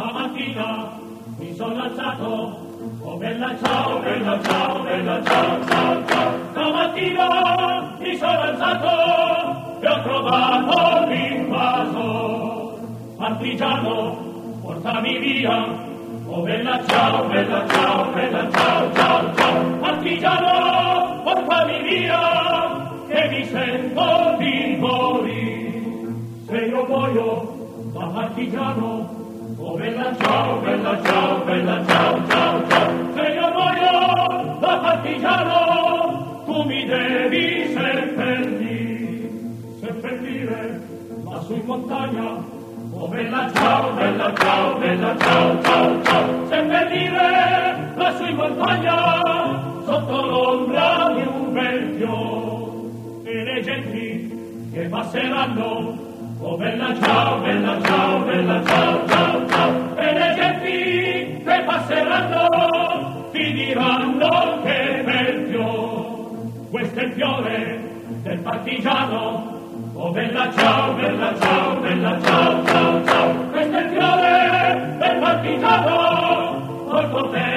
Stamattina mi sono alzato, oh bella ciao, bella ciao, bella ciao, ciao, ciao. Stamattina mi sono alzato e ho trovato l'invasor. Partigiano, portami via, oh bella ciao, bella ciao, bella ciao, ciao, ciao. Partigiano, portami via, che mi sento di morire. Se io muoio da partigiano, oh bella ciao, bella ciao, bella ciao, ciao, ciao. Se io muoio da partigiano, tu mi devi seppellire lassù in montagna, oh bella ciao, bella ciao, bella ciao, ciao, ciao. Seppellire lassù in montagna, sotto l'ombra di un bel fior. E le genti che passeranno, oh bella ciao, bella ciao, bella ciao, ciao, ciao. E le genti che passeranno ti diranno che bel fior. Questo è il fiore del partigiano, oh bella ciao, bella ciao, bella ciao, ciao, ciao. Questo è il fiore del partigiano, col potere